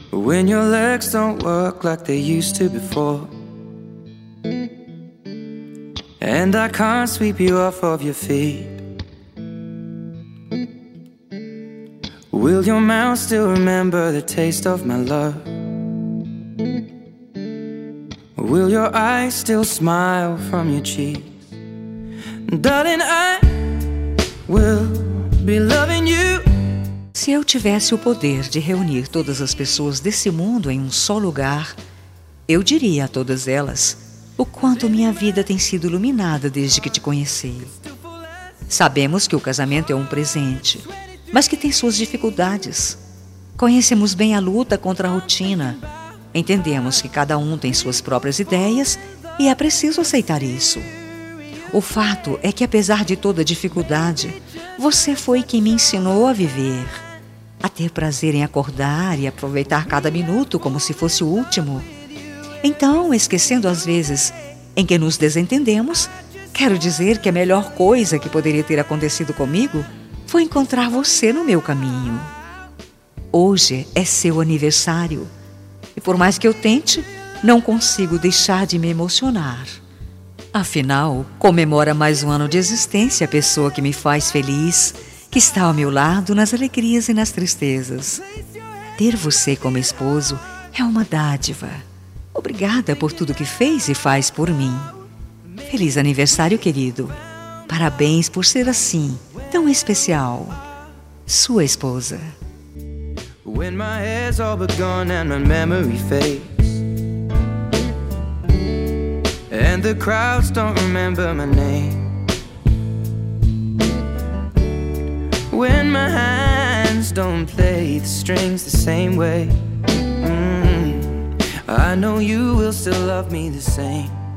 when your legs don't work like they used to before, and I can't sweep you off of your feet. Will your mouth still remember the taste of my love? Will your eyes still smile from your cheeks? Darling, I will be loving you. Se eu tivesse o poder de reunir todas as pessoas desse mundo em um só lugar, eu diria a todas elas o quanto minha vida tem sido iluminada desde que te conheci. Sabemos que o casamento é um presente, mas que tem suas dificuldades. Conhecemos bem a luta contra a rotina. Entendemos que cada um tem suas próprias ideias e é preciso aceitar isso. O fato é que, apesar de toda dificuldade, você foi quem me ensinou a viver, a ter prazer em acordar e aproveitar cada minuto como se fosse o último. Então, esquecendo as vezes em que nos desentendemos, quero dizer que a melhor coisa que poderia ter acontecido comigo foi encontrar você no meu caminho. Hoje é seu aniversário e, por mais que eu tente, não consigo deixar de me emocionar. Afinal, comemora mais um ano de existência a pessoa que me faz feliz, que está ao meu lado nas alegrias e nas tristezas. Ter você como esposo é uma dádiva. Obrigada por tudo que fez e faz por mim. Feliz aniversário, querido. Parabéns por ser assim, tão especial. Sua esposa. When my hair's all but gone and my memory fades, and the crowds don't remember my name, when my hands don't play the strings the same way, I know you will still love me the same.